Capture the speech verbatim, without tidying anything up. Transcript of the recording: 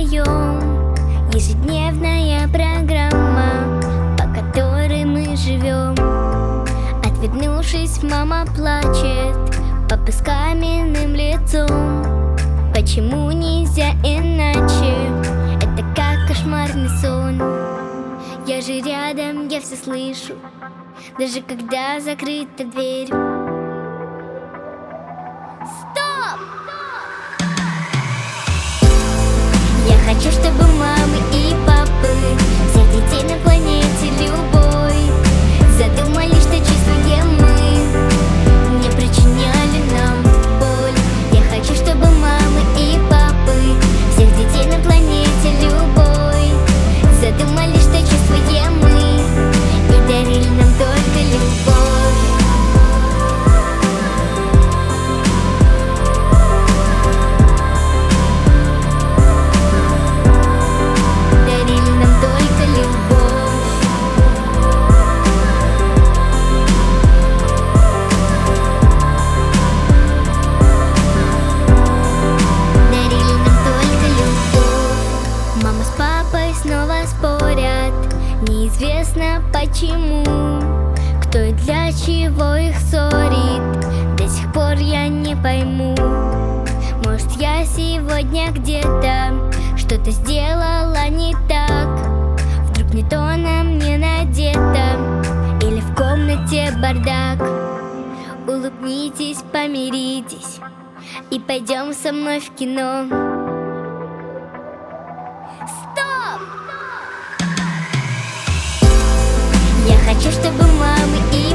вдвоем. Ежедневная программа, по которой мы живем. Отвернувшись, мама плачет, папа с каменным лицом. Почему нельзя иначе? Это как кошмарный сон. Я же рядом, я все слышу, даже когда закрыта дверь. Стоп! Я хочу, чтобы мамы и папы, всех детей на планете любой, задумали, что чувствуем мы, не причиняли нам боль. Я хочу, чтобы мамы и папы, всех детей на планете любой, задумали, что чувствуем мы, и дарили нам только любовь. Дарили нам только любовь. Дарили нам только любовь. Мама с папой снова спорят, неизвестно почему, кто и для чего их ссорит. До сих пор я не пойму. Может, я сегодня где-то что-то сделала не так, вдруг не то на мне надето, или в комнате бардак. Улыбнитесь, помиритесь и пойдем со мной в кино. Стоп! Я хочу, чтобы мамы и